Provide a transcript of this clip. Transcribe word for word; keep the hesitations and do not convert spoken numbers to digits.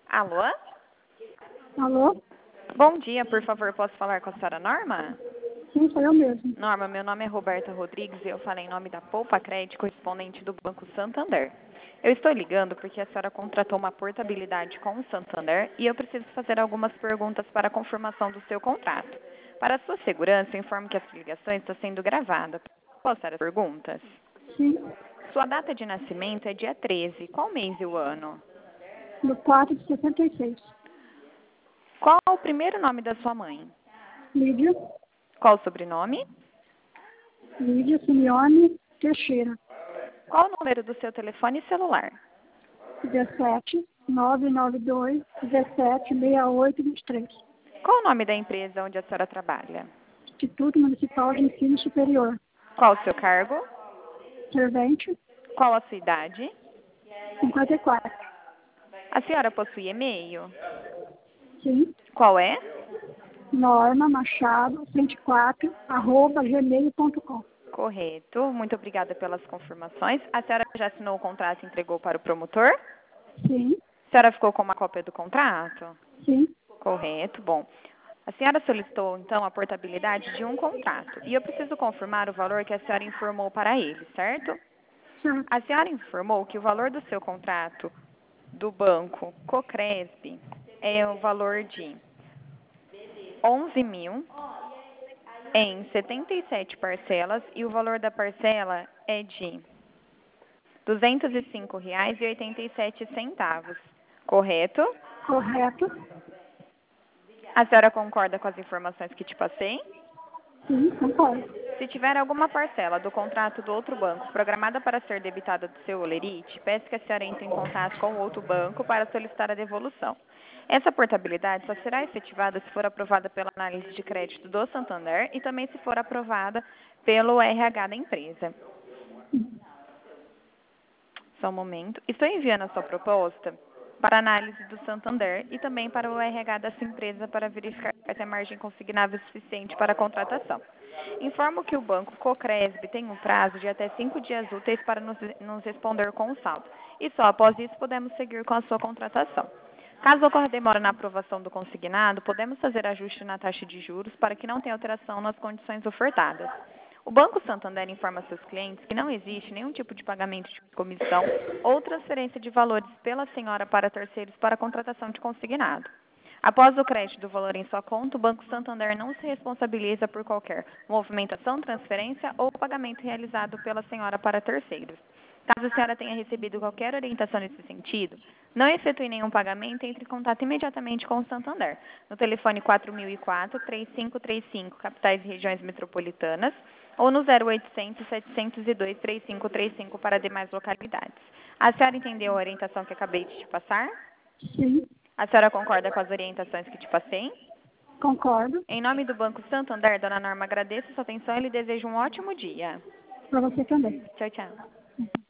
Alô? Alô? Bom dia, por favor, posso falar com a senhora Norma? Sim, sou eu mesmo. Norma, meu nome é Roberta Rodrigues e eu falei em nome da Poupa Crédito, correspondente do Banco Santander. Eu estou ligando porque a senhora contratou uma portabilidade com o Santander e eu preciso fazer algumas perguntas para a confirmação do seu contrato. Para a sua segurança, eu informo que essa ligação está sendo gravada. Posso fazer as perguntas? Sim, Sua data de nascimento é dia treze. Qual mês e o ano? do quatro de sessenta e seis. Qual o primeiro nome da sua mãe? Lídia, Qual o sobrenome? Lídia Simeone Teixeira. Qual o número do seu telefone celular? dezessete, nove nove dois, dezessete, sessenta e oito, vinte e três. Qual o nome da empresa onde a senhora trabalha? Instituto Municipal de Ensino Superior. Qual o seu cargo? Servente, Qual a sua idade? cinquenta e quatro. A senhora possui e-mail? Sim, Qual é? Norma Machado, vinte e quatro, arroba gmail ponto com. Correto. Muito obrigada pelas confirmações. A senhora já assinou o contrato e entregou para o promotor? Sim, A senhora ficou com uma cópia do contrato? sim, Correto. Bom. A senhora solicitou, então, a portabilidade de um contrato. E eu preciso confirmar o valor que a senhora informou para ele, certo? certo. A senhora informou que o valor do seu contrato do banco Cocresp é o valor de onze mil em setenta e sete parcelas e o valor da parcela é de duzentos e cinco reais e oitenta e sete centavos. Correto? Correto. A senhora concorda com as informações que te passei? Sim, concordo. Se tiver alguma parcela do contrato do outro banco programada para ser debitada do seu holerite, peço que a senhora entre em contato com o outro banco para solicitar a devolução. Essa portabilidade só será efetivada se for aprovada pela análise de crédito do Santander e também se for aprovada pelo R H da empresa. Só um momento. Estou enviando a sua proposta para análise do Santander e também para o R H dessa empresa para verificar se a margem consignável é suficiente para a contratação. Informo que o banco Cocresb tem um prazo de até cinco dias úteis para nos, nos responder com o saldo. E só após isso podemos seguir com a sua contratação. Caso ocorra demora na aprovação do consignado, podemos fazer ajuste na taxa de juros para que não tenha alteração nas condições ofertadas. O Banco Santander informa seus clientes que não existe nenhum tipo de pagamento de comissão ou transferência de valores pela senhora para terceiros para a contratação de consignado. Após o crédito do valor em sua conta, o Banco Santander não se responsabiliza por qualquer movimentação, transferência ou pagamento realizado pela senhora para terceiros. Caso a senhora tenha recebido qualquer orientação nesse sentido, não efetue nenhum pagamento, entre em contato imediatamente com o Santander, no telefone quatro mil e quatro, três cinco três cinco, capitais e regiões metropolitanas, ou no zero oitocentos, setecentos e dois, três cinco três cinco para demais localidades. A senhora entendeu a orientação que acabei de te passar? Sim, A senhora concorda com as orientações que te passei? concordo. Em nome do Banco Santander, dona Norma, agradeço sua atenção e lhe desejo um ótimo dia. Para você também. Tchau, tchau.